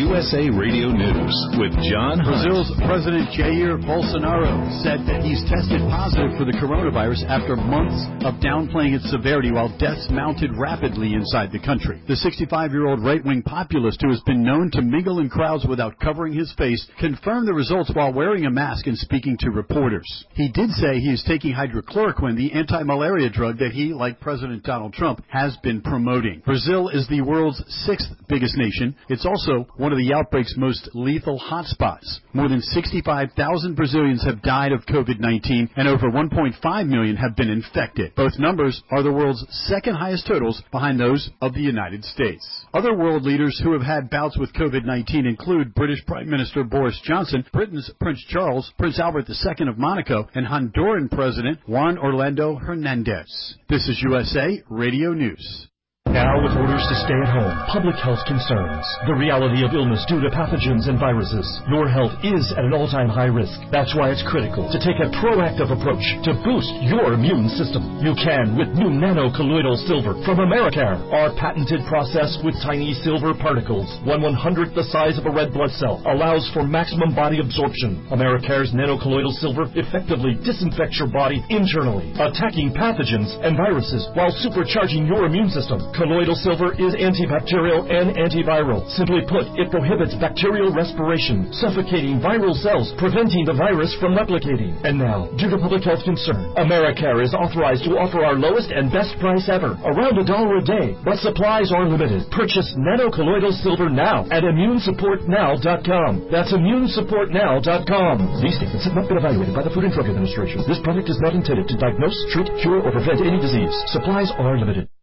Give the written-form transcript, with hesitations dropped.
USA Radio News with John Hunt. Brazil's President Jair Bolsonaro said that he's tested positive for the coronavirus after months of downplaying its severity while deaths mounted rapidly inside the country. The 65-year-old right-wing populist who has been known to mingle in crowds without covering his face confirmed the results while wearing a mask and speaking to reporters. He did say he is taking hydrochloroquine, the anti-malaria drug that he, like President Donald Trump, has been promoting. Brazil is the world's sixth biggest nation. It's also one of the outbreak's most lethal hotspots. More than 65,000 Brazilians have died of COVID-19 and over 1.5 million have been infected. Both numbers are the world's second highest totals behind those of the United States. Other world leaders who have had bouts with COVID-19 include British Prime Minister Boris Johnson, Britain's Prince Charles, Prince Albert II of Monaco, and Honduran President Juan Orlando Hernandez. This is USA Radio News. Now with orders to stay at home, public health concerns, the reality of illness due to pathogens and viruses. Your health is at an all-time high risk. That's why it's critical to take a proactive approach to boost your immune system. You can with new nano-colloidal silver from Americare. Our patented process with tiny silver particles, 1/100th the size of a red blood cell, allows for maximum body absorption. Americare's nano-colloidal silver effectively disinfects your body internally, attacking pathogens and viruses while supercharging your immune system. Colloidal silver is antibacterial and antiviral. Simply put, it prohibits bacterial respiration, suffocating viral cells, preventing the virus from replicating. And now, due to public health concern, Americare is authorized to offer our lowest and best price ever, around $1 a day. But supplies are limited. Purchase nano-colloidal silver now at immunesupportnow.com. That's immunesupportnow.com. These statements have not been evaluated by the Food and Drug Administration. This product is not intended to diagnose, treat, cure, or prevent any disease. Supplies are limited.